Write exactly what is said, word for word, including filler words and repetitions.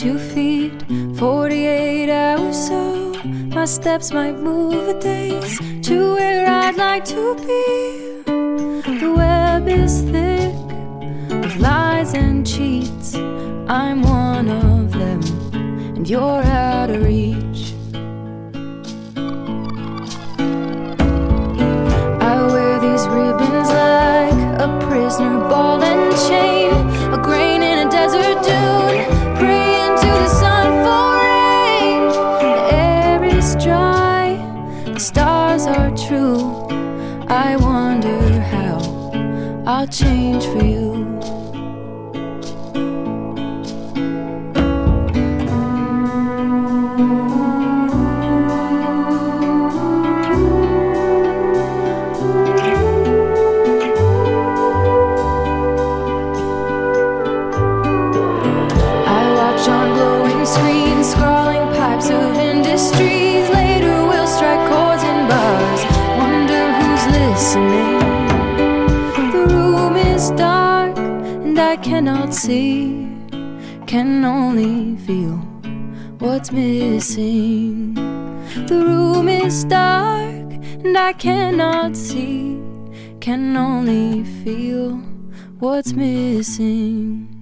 two feet, forty-eight hours so my steps might move a days to where I'd like to be. The web is thick with lies and cheats. I'm one of them and you're out of reach. I wear these ribbons like a prisoner, ball and chain, a grain in a desert dune, praying to the sun for rain. The air is dry, the stars are true. I wonder how I'll change for you. On glowing screens, scrawling pipes of industries. Later we'll strike chords in bars, wonder who's listening. The room is dark and I cannot see, can only feel what's missing. The room is dark and I cannot see, can only feel what's missing.